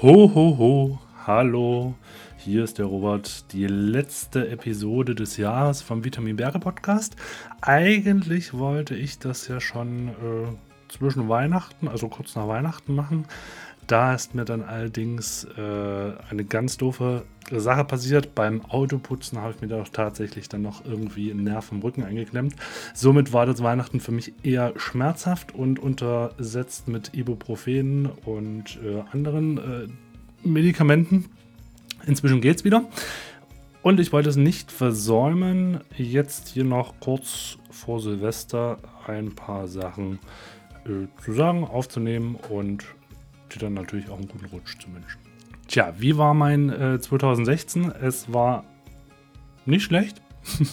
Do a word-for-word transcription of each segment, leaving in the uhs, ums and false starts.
Ho, ho, ho, hallo, hier ist der Robert, die letzte Episode des Jahres vom Vitamin Berge Podcast. Eigentlich wollte ich das ja schon äh, zwischen Weihnachten, also kurz nach Weihnachten machen. Da ist mir dann allerdings äh, eine ganz doofe Sache passiert. Beim Autoputzen habe ich mir da auch tatsächlich dann noch irgendwie einen Nerv im Rücken eingeklemmt. Somit war das Weihnachten für mich eher schmerzhaft und untersetzt mit Ibuprofen und äh, anderen äh, Medikamenten. Inzwischen geht's wieder. Und ich wollte es nicht versäumen, jetzt hier noch kurz vor Silvester ein paar Sachen äh, zu sagen, aufzunehmen und dir dann natürlich auch einen guten Rutsch zu wünschen. Tja, wie war mein äh, zwanzig sechzehn? Es war nicht schlecht.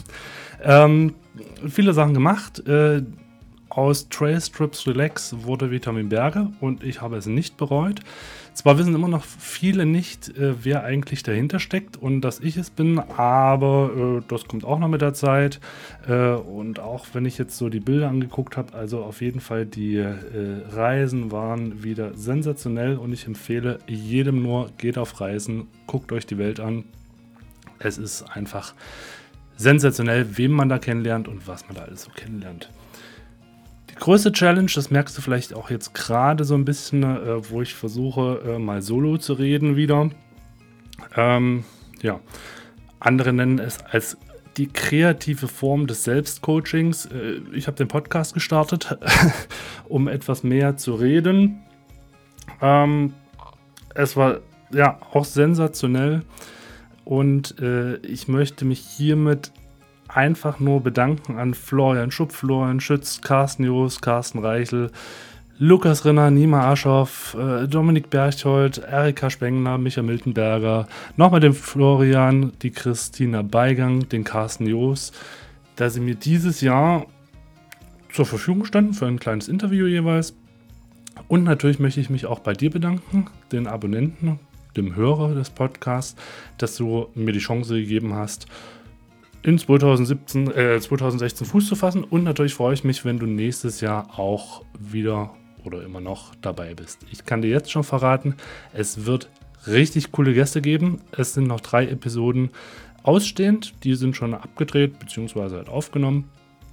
ähm, viele Sachen gemacht. Äh, aus Trailstrips Relax wurde Vitamin Berge und ich habe es nicht bereut. Zwar wissen immer noch viele nicht, äh, wer eigentlich dahinter steckt und dass ich es bin, aber äh, das kommt auch noch mit der Zeit. Äh, und auch wenn ich jetzt so die Bilder angeguckt habe, also auf jeden Fall die äh, Reisen waren wieder sensationell und ich empfehle jedem nur, geht auf Reisen, guckt euch die Welt an. Es ist einfach sensationell, wem man da kennenlernt und was man da alles so kennenlernt. Die größte Challenge, das merkst du vielleicht auch jetzt gerade so ein bisschen, äh, wo ich versuche, äh, mal solo zu reden wieder. Ähm, ja, andere nennen es als die kreative Form des Selbstcoachings. Äh, ich habe den Podcast gestartet, um etwas mehr zu reden. Ähm, es war ja auch sensationell und äh, ich möchte mich hiermit einfach nur bedanken an Florian Schupp, Florian Schütz, Carsten Joos, Carsten Reichel, Lukas Rinner, Nima Aschoff, äh, Dominik Berchtold, Erika Spengler, Michael Miltenberger, nochmal den Florian, die Christina Beigang, den Carsten Joos, dass sie mir dieses Jahr zur Verfügung standen für ein kleines Interview jeweils. Und natürlich möchte ich mich auch bei dir bedanken, den Abonnenten, dem Hörer des Podcasts, dass du mir die Chance gegeben hast, in zwanzig siebzehn, äh, zwanzig sechzehn Fuß zu fassen. Und natürlich freue ich mich, wenn du nächstes Jahr auch wieder oder immer noch dabei bist. Ich kann dir jetzt schon verraten, es wird richtig coole Gäste geben. Es sind noch drei Episoden ausstehend. Die sind schon abgedreht bzw. halt aufgenommen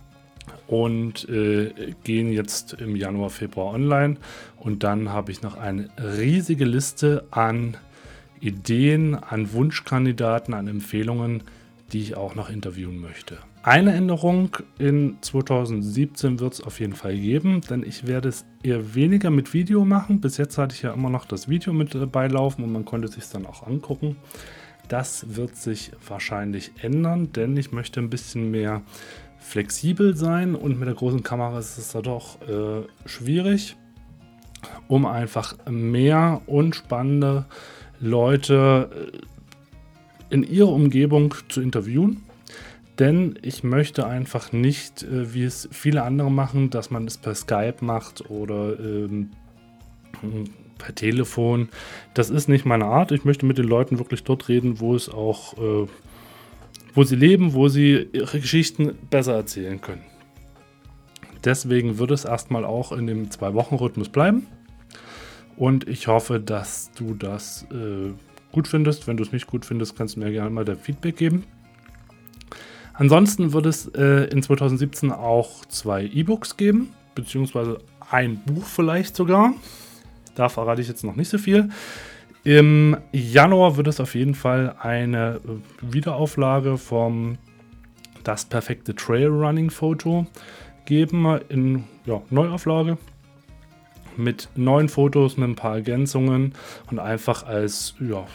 und äh, gehen jetzt im Januar, Februar online. Und dann habe ich noch eine riesige Liste an Ideen, an Wunschkandidaten, an Empfehlungen, die ich auch noch interviewen möchte. Eine Änderung in zwanzig siebzehn wird es auf jeden Fall geben, denn ich werde es eher weniger mit Video machen. Bis jetzt hatte ich ja immer noch das Video mit dabei laufen und man konnte es sich dann auch angucken. Das wird sich wahrscheinlich ändern, denn ich möchte ein bisschen mehr flexibel sein und mit der großen Kamera ist es da doch äh, schwierig, um einfach mehr und spannende Leute äh, in ihrer Umgebung zu interviewen, denn ich möchte einfach nicht, äh, wie es viele andere machen, dass man es per Skype macht oder ähm, per Telefon. Das ist nicht meine Art. Ich möchte mit den Leuten wirklich dort reden, wo es auch, äh, wo sie leben, wo sie ihre Geschichten besser erzählen können. Deswegen wird es erstmal auch in dem Zwei-Wochen-Rhythmus bleiben und ich hoffe, dass du das äh, gut findest. Wenn du es nicht gut findest, kannst du mir gerne mal dein Feedback geben. Ansonsten wird es äh, in zwanzig siebzehn auch zwei E-Books geben, beziehungsweise ein Buch vielleicht sogar. Da verrate ich jetzt noch nicht so viel. Im Januar wird es auf jeden Fall eine Wiederauflage vom Das perfekte Trailrunning-Foto geben in ja, Neuauflage. Mit neuen Fotos, mit ein paar Ergänzungen und einfach als ja,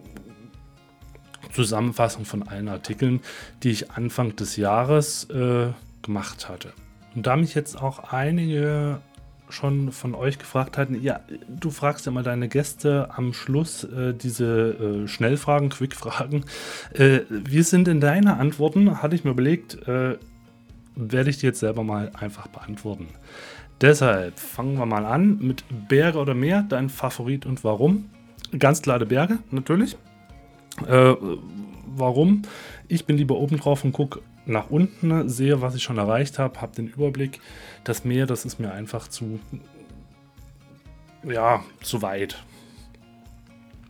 Zusammenfassung von allen Artikeln, die ich Anfang des Jahres äh, gemacht hatte. Und da mich jetzt auch einige schon von euch gefragt hatten, ja, du fragst ja mal deine Gäste am Schluss äh, diese äh, Schnellfragen, Quickfragen. Äh, wie sind denn deine Antworten? Hatte ich mir überlegt, äh, werde ich die jetzt selber mal einfach beantworten. Deshalb fangen wir mal an mit Berge oder Meer, dein Favorit und warum? Ganz klare Berge, natürlich. Äh, warum? Ich bin lieber oben drauf und gucke nach unten, sehe, was ich schon erreicht habe, habe den Überblick. Das Meer, das ist mir einfach zu, ja, zu weit.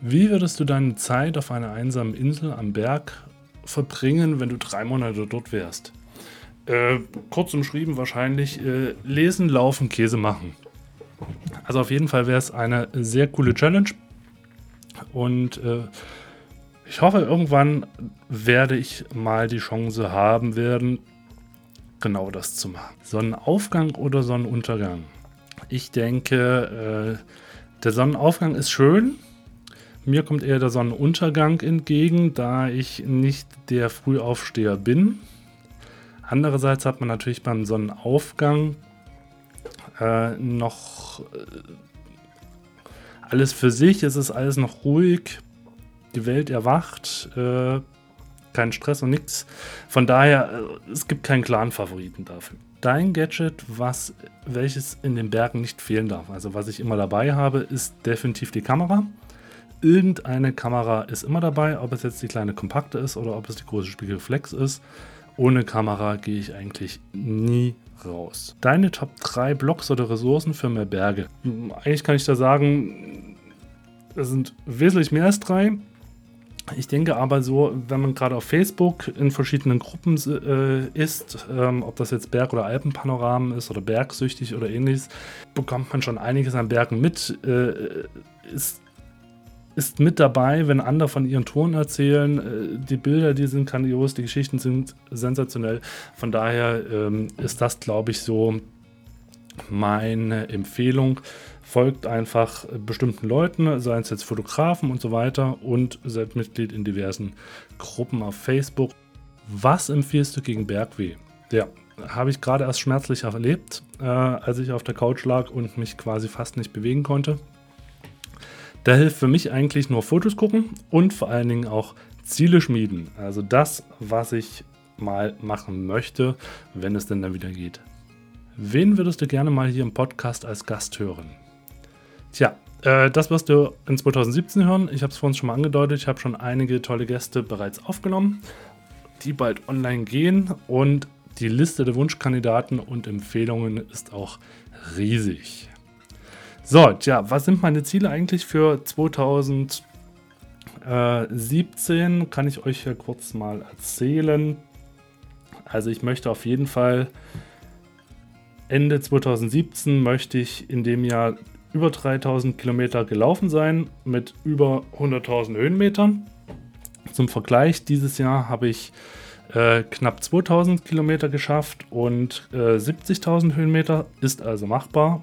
Wie würdest du deine Zeit auf einer einsamen Insel am Berg verbringen, wenn du drei Monate dort wärst? Äh, kurz umschrieben wahrscheinlich äh, lesen, laufen, Käse machen. Also auf jeden Fall wäre es eine sehr coole Challenge und äh, ich hoffe, irgendwann werde ich mal die Chance haben werden, genau das zu machen. Sonnenaufgang oder Sonnenuntergang? Ich denke, äh, der Sonnenaufgang ist schön. Mir kommt eher der Sonnenuntergang entgegen, da ich nicht der Frühaufsteher bin. Andererseits hat man natürlich beim Sonnenaufgang äh, noch äh, alles für sich. Es ist alles noch ruhig. Die Welt erwacht. Äh, kein Stress und nichts. Von daher, äh, es gibt keinen klaren Favoriten dafür. Dein Gadget, was, welches in den Bergen nicht fehlen darf, also was ich immer dabei habe, ist definitiv die Kamera. Irgendeine Kamera ist immer dabei, ob es jetzt die kleine kompakte ist oder ob es die große Spiegelreflex ist. Ohne Kamera gehe ich eigentlich nie raus. Deine Top drei Blogs oder Ressourcen für mehr Berge? Eigentlich kann ich da sagen, es sind wesentlich mehr als drei. Ich denke aber so, wenn man gerade auf Facebook in verschiedenen Gruppen äh, ist, ähm, ob das jetzt Berg- oder Alpenpanoramen ist oder bergsüchtig oder ähnliches, bekommt man schon einiges an Bergen mit. Äh, ist ist mit dabei, wenn andere von ihren Touren erzählen. Die Bilder, die sind grandios, die Geschichten sind sensationell. Von daher ähm, ist das, glaube ich, so meine Empfehlung. Folgt einfach bestimmten Leuten, seien es jetzt Fotografen und so weiter und seid Mitglied in diversen Gruppen auf Facebook. Was empfiehlst du gegen Bergweh? Ja, habe ich gerade erst schmerzlich erlebt, äh, als ich auf der Couch lag und mich quasi fast nicht bewegen konnte. Da hilft für mich eigentlich nur Fotos gucken und vor allen Dingen auch Ziele schmieden. Also das, was ich mal machen möchte, wenn es denn dann wieder geht. Wen würdest du gerne mal hier im Podcast als Gast hören? Tja, äh, das wirst du in zwanzig siebzehn hören. Ich habe es vorhin schon mal angedeutet. Ich habe schon einige tolle Gäste bereits aufgenommen, die bald online gehen. Und die Liste der Wunschkandidaten und Empfehlungen ist auch riesig. So, tja, was sind meine Ziele eigentlich für zwanzig siebzehn? Kann ich euch hier kurz mal erzählen. Also ich möchte auf jeden Fall Ende zwanzig siebzehn möchte ich in dem Jahr über dreitausend Kilometer gelaufen sein mit über hunderttausend Höhenmetern. Zum Vergleich, dieses Jahr habe ich äh, knapp zweitausend Kilometer geschafft und äh, siebzigtausend Höhenmeter, ist also machbar.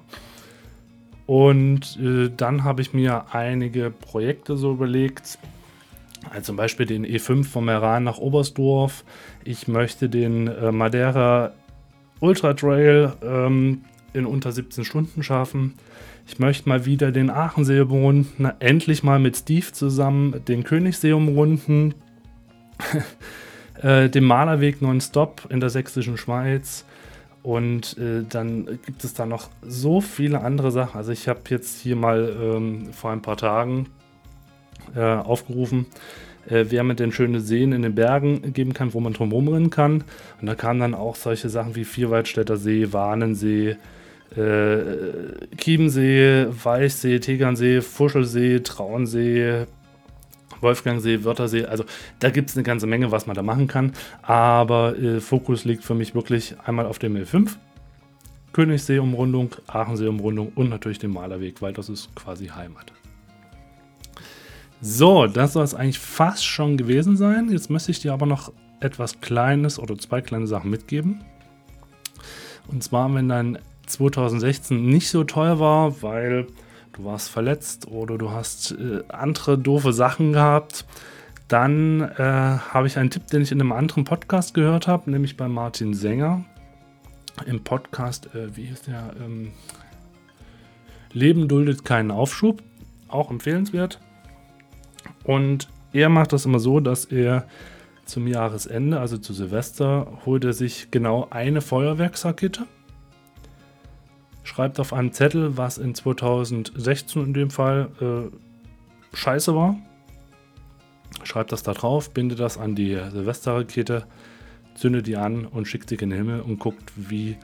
Und äh, dann habe ich mir einige Projekte so überlegt, also zum Beispiel den E fünf vom Meran nach Oberstdorf. Ich möchte den äh, Madeira Ultra Trail ähm, in unter siebzehn Stunden schaffen. Ich möchte mal wieder den Aachensee umrunden, endlich mal mit Steve zusammen den Königssee umrunden, äh, den Malerweg nonstop in der sächsischen Schweiz. Und äh, dann gibt es da noch so viele andere Sachen. Also ich habe jetzt hier mal ähm, vor ein paar Tagen äh, aufgerufen, äh, wer mir denn schöne Seen in den Bergen geben kann, wo man drumherum rennen kann. Und da kamen dann auch solche Sachen wie Vierwaldstätter See, Warnensee, äh, Chiemsee, Weichsee, Tegernsee, Fuschelsee, Traunsee, Wolfgangsee, Wörthersee, also da gibt es eine ganze Menge, was man da machen kann, aber äh, Fokus liegt für mich wirklich einmal auf dem E fünf, Königssee-Umrundung, Aachensee-Umrundung und natürlich dem Malerweg, weil das ist quasi Heimat. So, das soll es eigentlich fast schon gewesen sein. Jetzt möchte ich dir aber noch etwas Kleines oder zwei kleine Sachen mitgeben. Und zwar, wenn dein zwanzig sechzehn nicht so toll war, weil du warst verletzt oder du hast äh, andere doofe Sachen gehabt, dann äh, habe ich einen Tipp, den ich in einem anderen Podcast gehört habe, nämlich bei Martin Sänger im Podcast, äh, wie hieß der? Ähm, Leben duldet keinen Aufschub, auch empfehlenswert. Und er macht das immer so, dass er zum Jahresende, also zu Silvester, holt er sich genau eine Feuerwerksrakete, schreibt auf einem Zettel, was in zwanzig sechzehn in dem Fall äh, scheiße war. Schreibt das da drauf, bindet das an die Silvesterrakete, zündet die an und schickt sie in den Himmel und guckt, wie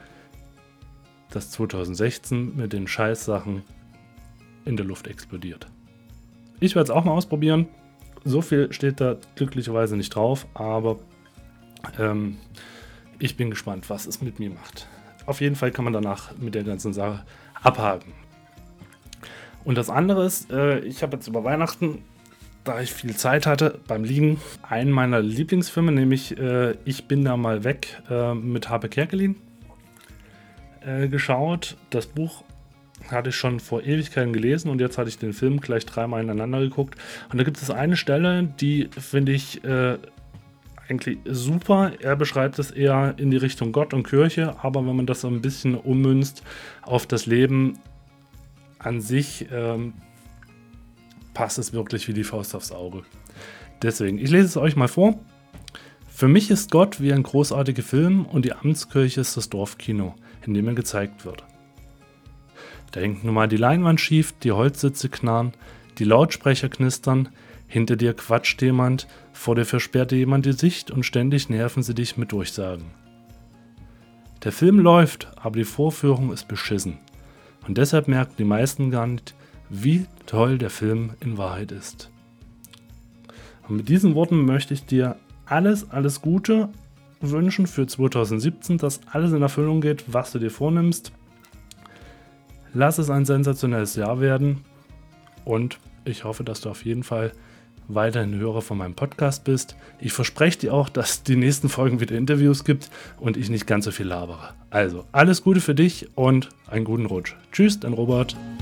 das zwanzig sechzehn mit den Scheißsachen in der Luft explodiert. ich werde es auch mal ausprobieren. So viel steht da glücklicherweise nicht drauf, aber ähm, ich bin gespannt, was es mit mir macht. Auf jeden Fall kann man danach mit der ganzen Sache abhaken. Und das andere ist, äh, ich habe jetzt über Weihnachten, da ich viel Zeit hatte beim Liegen, einen meiner Lieblingsfilme, nämlich äh, Ich bin da mal weg äh, mit Harpe Kerkeling äh, geschaut. Das Buch hatte ich schon vor Ewigkeiten gelesen und jetzt hatte ich den Film gleich dreimal ineinander geguckt. Und da gibt es eine Stelle, die finde ich äh, eigentlich super. Er beschreibt es eher in die Richtung Gott und Kirche, aber wenn man das so ein bisschen ummünzt auf das Leben an sich, ähm, passt es wirklich wie die Faust aufs Auge. Deswegen, ich lese es euch mal vor. Für mich ist Gott wie ein großartiger Film und die Amtskirche ist das Dorfkino, in dem er gezeigt wird. Da hängt nun mal die Leinwand schief, die Holzsitze knarren, die Lautsprecher knistern, hinter dir quatscht jemand, vor dir versperrt dir jemand die Sicht und ständig nerven sie dich mit Durchsagen. Der Film läuft, aber die Vorführung ist beschissen. Und deshalb merken die meisten gar nicht, wie toll der Film in Wahrheit ist. Und mit diesen Worten möchte ich dir alles, alles Gute wünschen für zwanzig siebzehn, dass alles in Erfüllung geht, was du dir vornimmst. Lass es ein sensationelles Jahr werden und ich hoffe, dass du auf jeden Fall weiterhin Hörer von meinem Podcast bist. Ich verspreche dir auch, dass es die nächsten Folgen wieder Interviews gibt und ich nicht ganz so viel labere. Also, alles Gute für dich und einen guten Rutsch. Tschüss, dein Robert.